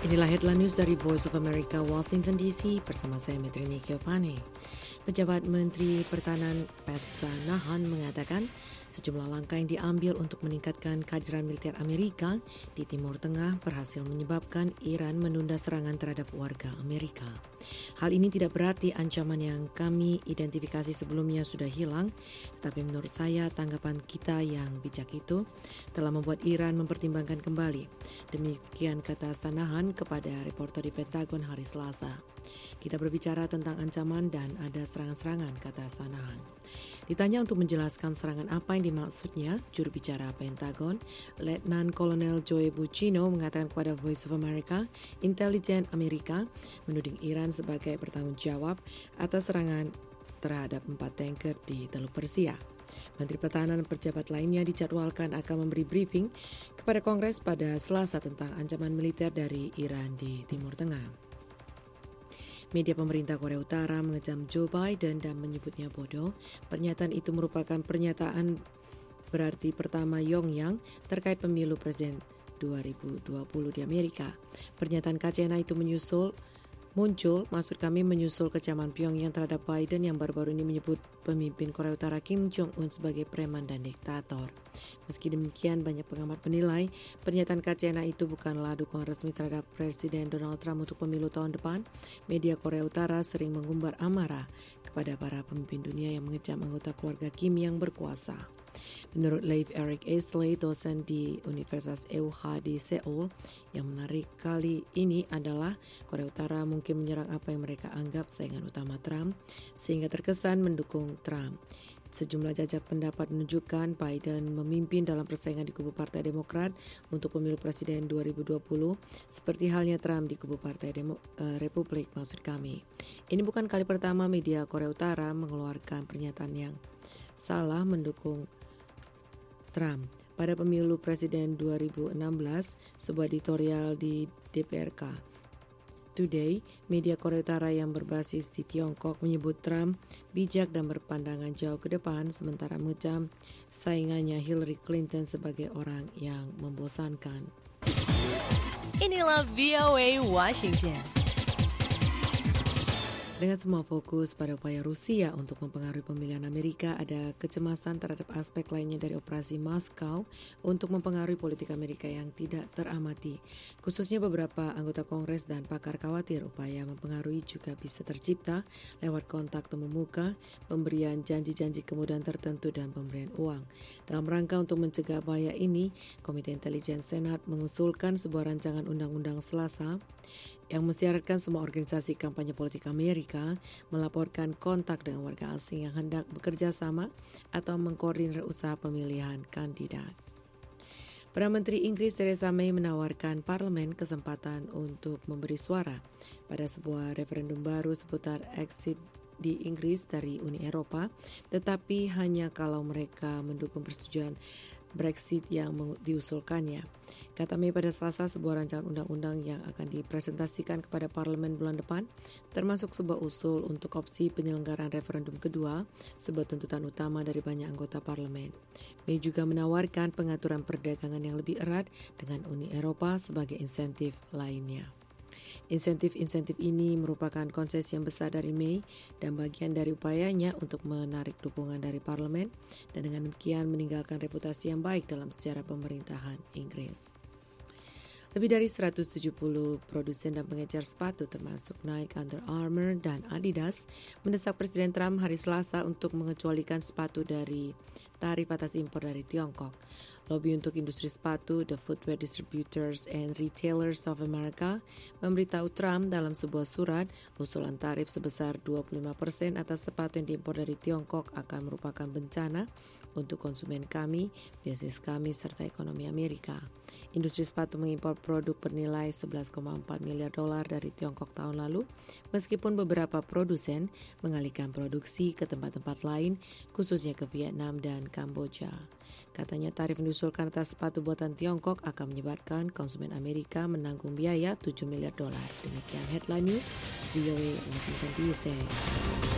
Inilah headline news dari Voice of America, Washington DC, bersama saya Metrini Kiopane. Pejabat Menteri Pertahanan Pat Shanahan mengatakan sejumlah langkah yang diambil untuk meningkatkan kehadiran militer Amerika di Timur Tengah berhasil menyebabkan Iran menunda serangan terhadap warga Amerika. Hal ini tidak berarti ancaman yang kami identifikasi sebelumnya sudah hilang, tetapi menurut saya tanggapan kita yang bijak itu telah membuat Iran mempertimbangkan kembali. Demikian kata Shanahan kepada reporter di Pentagon hari Selasa. Kita berbicara tentang ancaman dan ada serangan-serangan, kata Shanahan. Ditanya untuk menjelaskan serangan apa yang dimaksudnya, juru bicara Pentagon, Letnan Kolonel Joe Buccino mengatakan kepada Voice of America, intelijen Amerika menuding Iran sebagai bertanggung jawab atas serangan terhadap 4 tanker di Teluk Persia. Menteri Pertahanan dan pejabat lainnya dijadwalkan akan memberi briefing kepada Kongres pada Selasa tentang ancaman militer dari Iran di Timur Tengah. Media pemerintah Korea Utara mengecam Joe Biden dan menyebutnya bodoh. Pernyataan itu merupakan pernyataan berarti pertama Pyongyang terkait pemilu presiden 2020 di Amerika. Pernyataan kacena itu menyusul kecaman Pyongyang terhadap Biden yang baru-baru ini menyebut pemimpin Korea Utara Kim Jong-un sebagai preman dan diktator. Meski demikian, banyak pengamat menilai pernyataan kacena itu bukanlah dukungan resmi terhadap Presiden Donald Trump untuk pemilu tahun depan. Media Korea Utara sering mengumbar amarah kepada para pemimpin dunia yang mengecam anggota keluarga Kim yang berkuasa. Menurut Leif Erik Easley, dosen di Universitas EUH di Seoul, yang menarik kali ini adalah Korea Utara mungkin menyerang apa yang mereka anggap saingan utama Trump, sehingga terkesan mendukung Trump. Sejumlah jajak pendapat menunjukkan Biden memimpin dalam persaingan di kubu Partai Demokrat untuk pemilu presiden 2020, seperti halnya Trump di kubu Partai Republik, maksud kami. Ini bukan kali pertama media Korea Utara mengeluarkan pernyataan yang salah mendukung Trump. Pada pemilu presiden 2016, sebuah editorial di DPRK Today, media Korea Utara yang berbasis di Tiongkok menyebut Trump bijak dan berpandangan jauh ke depan, sementara mengecam saingannya Hillary Clinton sebagai orang yang membosankan. Inilah VOA Washington. Dengan semua fokus pada upaya Rusia untuk mempengaruhi pemilihan Amerika, ada kecemasan terhadap aspek lainnya dari operasi Moskow untuk mempengaruhi politik Amerika yang tidak teramati. Khususnya beberapa anggota Kongres dan pakar khawatir upaya mempengaruhi juga bisa tercipta lewat kontak temu muka, pemberian janji-janji kemudahan tertentu, dan pemberian uang. Dalam rangka untuk mencegah bahaya ini, Komite Intelijen Senat mengusulkan sebuah rancangan undang-undang Selasa yang mensyaratkan semua organisasi kampanye politik Amerika melaporkan kontak dengan warga asing yang hendak bekerja sama atau mengkoordinir usaha pemilihan kandidat. Perdana Menteri Inggris Theresa May menawarkan parlemen kesempatan untuk memberi suara pada sebuah referendum baru seputar exit di Inggris dari Uni Eropa, tetapi hanya kalau mereka mendukung persetujuan Brexit yang diusulkannya. Kata May pada Selasa, sebuah rancangan undang-undang yang akan dipresentasikan kepada parlemen bulan depan, termasuk sebuah usul untuk opsi penyelenggaraan referendum kedua, sebuah tuntutan utama dari banyak anggota parlemen. May juga menawarkan pengaturan perdagangan yang lebih erat dengan Uni Eropa sebagai insentif lainnya. Insentif-insentif ini merupakan konsesi yang besar dari May dan bagian dari upayanya untuk menarik dukungan dari parlemen dan dengan demikian meninggalkan reputasi yang baik dalam sejarah pemerintahan Inggris. Lebih dari 170 produsen dan pengecer sepatu termasuk Nike, Under Armour, dan Adidas mendesak Presiden Trump hari Selasa untuk mengecualikan sepatu dari tarif atas impor dari Tiongkok. Lobby untuk industri sepatu, The Footwear Distributors and Retailers of America, memberitahu Trump dalam sebuah surat usulan tarif sebesar 25% atas sepatu yang diimpor dari Tiongkok akan merupakan bencana untuk konsumen kami, bisnis kami, serta ekonomi Amerika. Industri sepatu mengimpor produk bernilai 11,4 miliar dolar dari Tiongkok tahun lalu, meskipun beberapa produsen mengalihkan produksi ke tempat-tempat lain, khususnya ke Vietnam dan Kamboja. Katanya tarif yang diusulkan atas sepatu buatan Tiongkok akan menyebabkan konsumen Amerika menanggung biaya 7 miliar dolar. Demikian headline news, VOA Washington DC.